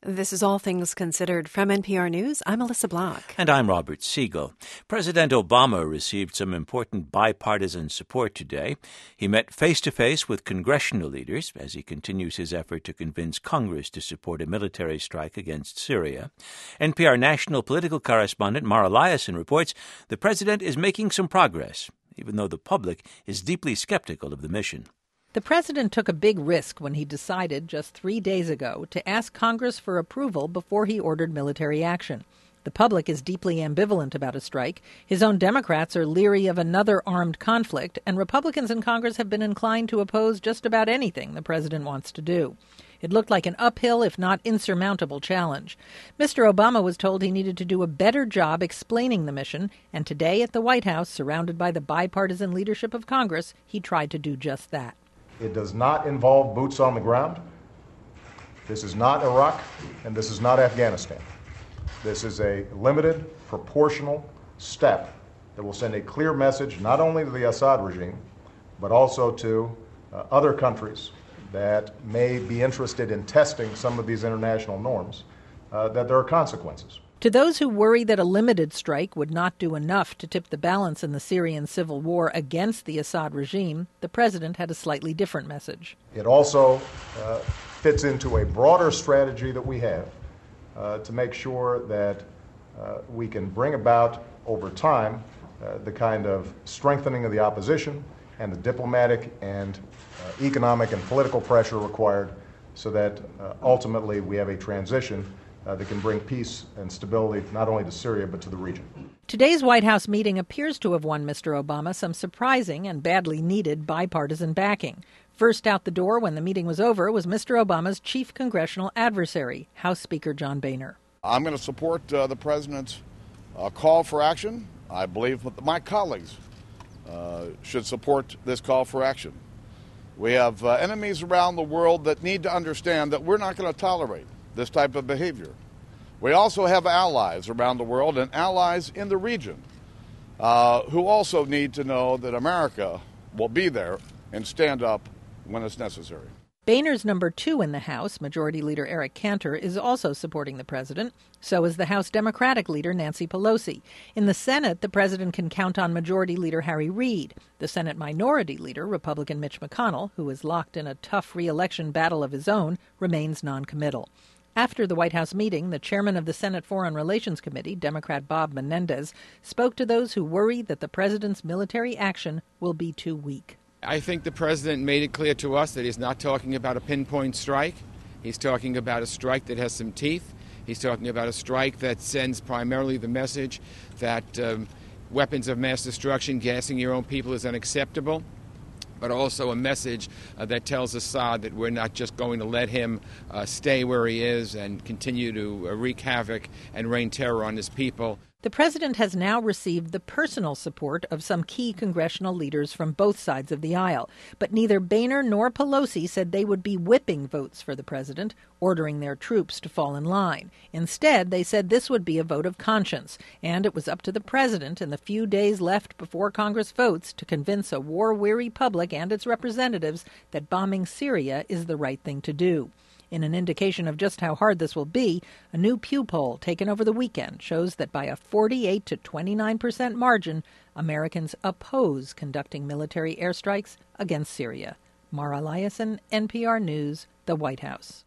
This is All Things Considered from NPR News. I'm Alyssa Block. And I'm Robert Siegel. President Obama received some important bipartisan support today. He met face-to-face with congressional leaders as he continues his effort to convince Congress to support a military strike against Syria. NPR national political correspondent Mara Liasson reports the president is making some progress, even though the public is deeply skeptical of the mission. The president took a big risk when he decided just 3 days ago to ask Congress for approval before he ordered military action. The public is deeply ambivalent about a strike. His own Democrats are leery of another armed conflict, and Republicans in Congress have been inclined to oppose just about anything the president wants to do. It looked like an uphill, if not insurmountable, challenge. Mr. Obama was told he needed to do a better job explaining the mission, and today at the White House, surrounded by the bipartisan leadership of Congress, he tried to do just that. It does not involve boots on the ground. This is not Iraq, and this is not Afghanistan. This is a limited, proportional step that will send a clear message not only to the Assad regime, but also to other countries that may be interested in testing some of these international norms, that there are consequences. To those who worry that a limited strike would not do enough to tip the balance in the Syrian civil war against the Assad regime, the president had a slightly different message. It also fits into a broader strategy that we have to make sure that we can bring about over time the kind of strengthening of the opposition and the diplomatic and economic and political pressure required so that ultimately we have a transition that can bring peace and stability not only to Syria but to the region. Today's White House meeting appears to have won Mr. Obama some surprising and badly needed bipartisan backing. First out the door when the meeting was over was Mr. Obama's chief congressional adversary, House Speaker John Boehner. I'm going to support the president's call for action. I believe my colleagues should support this call for action. We have enemies around the world that need to understand that we're not going to tolerate this type of behavior. We also have allies around the world and allies in the region who also need to know that America will be there and stand up when it's necessary. Boehner's number 2 in the House, Majority Leader Eric Cantor, is also supporting the president. So is the House Democratic leader Nancy Pelosi. In the Senate, the president can count on Majority Leader Harry Reid. The Senate Minority Leader, Republican Mitch McConnell, who is locked in a tough re-election battle of his own, remains noncommittal. After the White House meeting, the chairman of the Senate Foreign Relations Committee, Democrat Bob Menendez, spoke to those who worry that the president's military action will be too weak. I think the president made it clear to us that he's not talking about a pinpoint strike. He's talking about a strike that has some teeth. He's talking about a strike that sends primarily the message that weapons of mass destruction, gassing your own people is unacceptable, but also a message that tells Assad that we're not just going to let him stay where he is and continue to wreak havoc and rain terror on his people. The president has now received the personal support of some key congressional leaders from both sides of the aisle. But neither Boehner nor Pelosi said they would be whipping votes for the president, ordering their troops to fall in line. Instead, they said this would be a vote of conscience, and it was up to the president in the few days left before Congress votes to convince a war-weary public and its representatives that bombing Syria is the right thing to do. In an indication of just how hard this will be, a new Pew poll taken over the weekend shows that by a 48 to 29% margin, Americans oppose conducting military airstrikes against Syria. Mara Liasson, NPR News, the White House.